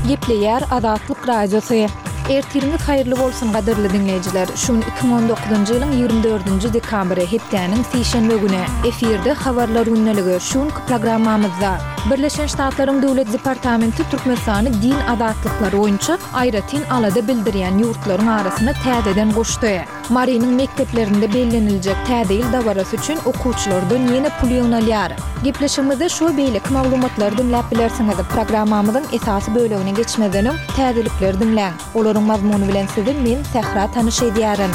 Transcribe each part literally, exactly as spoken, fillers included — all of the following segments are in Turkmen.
Gepleýär Azatlyk Radiosu. Ertiriniz hayırlı bolsun gaderli dinleyijiler. Şun iki bin on dokuzunjy ýylyň ýygrimi dördünji dekabry hepdäniň seşenbe güni efirde habarlar günneligi şun programmamyzda Birleşen Ştatlaryň Döwlet Departamenti Türkmenistany din adatlyklary boýunça aýratyn alada bildirýän ýurtlaryň arasyna täzeden goşdy. Marynyň mekteplerinde bellenilejek täze ýyl dabarasy üçin okuwçylardan ýene pul ýöňelýär. Gepleşigimizde şu beýlik maglumatlary dinläp bilersiňiz. Programmamyzyň esasy bölegine geçmeden täzelikleri dinläň. Olaryň mazmuny bilen sizi men Sehra tanyş edýärin.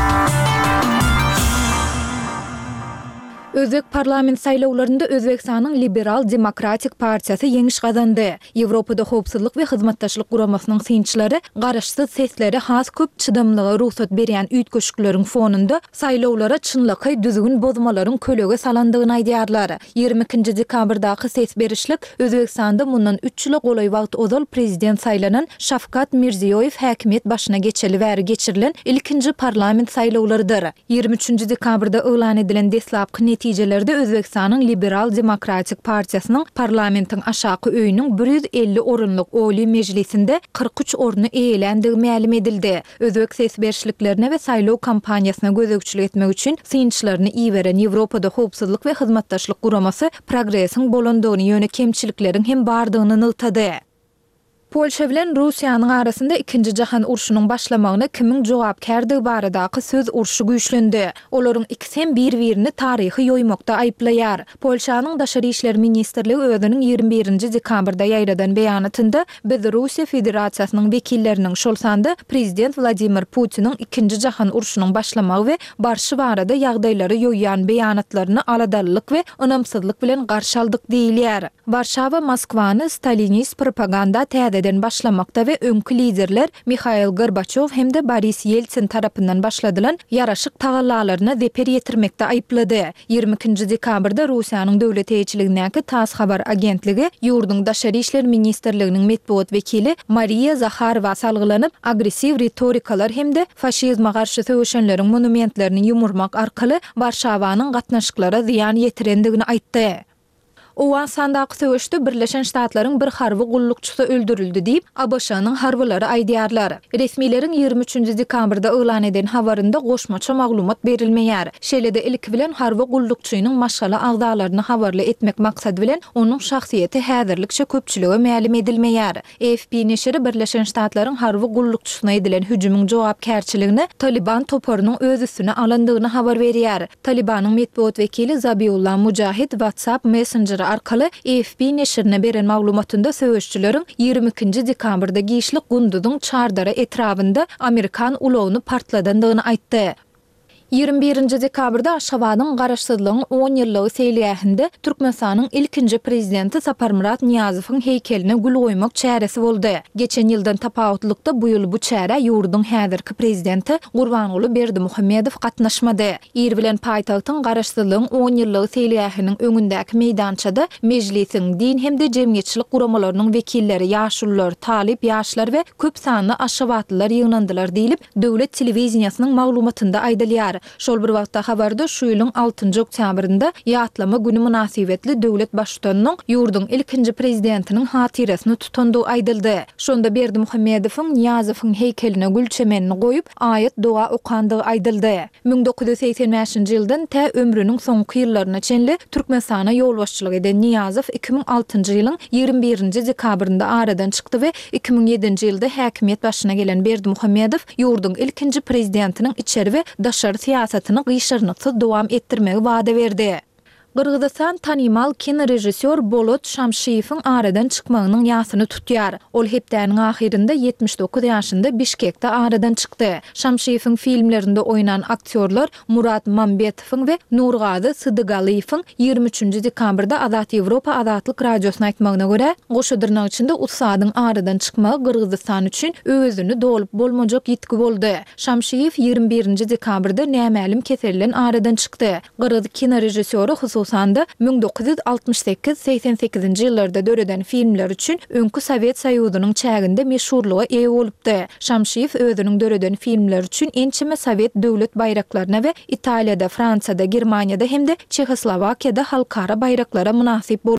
Özbek parlament saýlawlarynda Özbekistanyň Liberal Demokratik Partiýasy ýeňiş gazandy. Ýewropada howpsuzlyk we hyzmatdaşlyk guramasynyň synçylary garaşsyz sesleri has köp çydamlyga ruhsat berýän üýtgeşikleriň fonunda saýlawlara çynlaky düzgün bozmalaryň kölege salandygyny aýdýarlar. ýygrimi ikinji dekabrdaky ses berişlik Özbekistanda mundan üç ýyla golay wagt ozal prezident saýlanan Şafkat Mirziýoýew häkimet başyna geçeli bäri geçirilen ilkinji parlament saýlawlarydyr. ýygrimi üçünji dekabrda elan edilen deslapky netijelerde Özbekistanyň Liberal Demokratik Partiýasynyň parlamentiň aşaky öýüniň bir ýüz elli orunluk Oli Mejlisinde kırk üç orunu eýelendigi ma'lum edildi. Özbek ses berişliklerine we saýlaw kampaniýasyna gözegçilik etmek üçin synçylaryny iýberen Ýewropada howpsuzlyk we hyzmatdaşlyk guramasy progresiň bolandygyny ýöne kemçilikleriň hem bardygyny nyltady. Polşa bilen Russiýanyň arasynda ikinji jahan urşunyň başlamagyna kimiň jogapkärdigi baradaky söz urşy güýçlendi. Olaryň ikisi hem bir-birini taryhy ýoýmakda aýplaýar. Polşanyň Daşary işler ministrligi özüniň ýygrimi birinji dekabrda ýaýradan beýanatynda biz Russiýa Federasiýasynyň wekilleriniň şol sanda prezident Vladimir Putiniň ikinji jahan urşunyň başlamagy we barşy barada ýagdaýlary ýoýýan beýanatlaryny aladallyk we önamsyzlyk bilen garşy aldyk diýilýär. Warşawa Moskwany Stalinist propaganda eden başlamakta ve öňkü liderler Mikhail Gorbaçov hem de Boris Yeltsin tarapyndan başladylan yaraşyk tagallalaryna zeper ýetirmekde aýplady. ýygrimi ikinji dekabrda Russiýanyň döwlet eýçiligindäki TASS habar agentligi ýurduň Daşary işler ministrliginiň medpuat wekili Mariya Zakharova salgylanyp agressiw retorikalar hem de faşizma garşy söwüşenleriň monumentlerini ýumurmak arkaly Warşawanyň gatnaşyklara ziýan ýetirendigini aýtdy. O sandaky söwüşde Birleşen Ştatlaryň bir harby gullukçysy öldürildi diýip A B Ş'nyň harbylary aýdýarlar. Resmileriň ýygrimi üçünji dekabrda elan eden habarynda goşmaça maglumat berilmeýär. Şeýlede ilki bilen harby gullukçynyň maşgala agdalaryny habarly etmek maksady bilen onuň şahsiýeti häzirlikçe köpçülige ma'lum edilmeýär. A F P neşri Birleşen Ştatlaryň harby gullukçysyna edilen hüjümüň jogapkärçiligini Taliban toparynyň öz üstüne alandygyny habar berýär. Talibanyň medpuat wekili Zabiullah Mujahid WhatsApp Messenger arkaly A F P neşrine beren maglumatynda söwüşçüleriň ýygrimi ikinji dekabrda giýişlik gundudyň çardara etrafynda Amerikan ulagyny partladandygyny aýtdy. ýygrimi birinji dekabrda Aşgabatyň garaşsyzlygyň on ýyllygy seýliýähinde Türkmenistanyň ilkinji prezidenti Saparmurat Niýazowyň heykeline gül goýmak çäresi boldy. Geçen ýyldan tapawatlykda bu ýyl bu çäre ýurduň häzirki prezidenti Gurbanuly Berdimuhammedow gatnaşmady. Ir bilen paýtagtyň garaşsyzlygyň on ýyllygy seýliýähiniň öňündäki meýdançada mejlisiň din hem de jemgyýetçilik guramalarynyň wekilleri, ýaşullar, talip ýaşlar we köp sanly aşgabatlylar ýygnandylar diýilip döwlet telewizionynyň maglumatynda aýdylýar. Şol bir wagtda habarda şu ýylyň altynjy oktýabrynda ýatlama güni münasibetli döwlet başçynyň ýurduň ilkinji prezidentiniň hatyrasyny tutandygy aýdyldy. Şonda Berdimuhammedowyň Niýazowyň heykeline gül çemenini goýup aýat doga okandygy aýdyldy. ming dokuz ýüz seksen beşinji ýyldan tä ömrüniň soňky ýyllaryna çenli Türkmenistana ýolbaşçylyk eden Niýazow iki bin altynjy ýylyň ýygrimi birinji dekabrynda aradan çykdy we iki bin ýedinji ýylda häkimet başyna gelen Berdimuhammedow ýurduň ilkinji prezidentiniň içeri we daşary siýasatyny gyşyrnyksy dowam etdirmegi wada berdi. Gırgızistan tanymal kino rejissor Bolot Şamşiýewiň aradan çykmagynyň ýasyny tutýar. Ol hepdäniň ahirinde yetmiş dokuz ýaşynda Bişkekde aradan çykdy. Şamşiýewiň filmlerinde oýnan aktyorlar Murat Mambetowyň we Nurgazy Sıdygaliýewiň ýygrimi üçünji dekabrda Azat Ýewropa Azatlyk Radiosyna aýtmagyna görä, goşadyrnyň içinde utsadyň aradan çykmagy Gırgızistan üçin özüni dolup bolmajak ýetgi boldy. Şamşiýew ýygrimi birinji dekabrda nämälim keselilen aradan çykdy. Gırgız kino rejissory Sanda ming dokuz ýüz altymyş sekiz seksen sekizinji ýyllarda döreden filmler üçin öňkü Sowet Soýuzynyň çäginde meşhurlyga eýe bolupdy. Şamşiýew özüniň döreden filmler üçin ençime Sowet döwlet bayraklaryna we Italiýada, Fransada, Germaniýada hem de Çehoslowakiýada halkara bayraklara münasip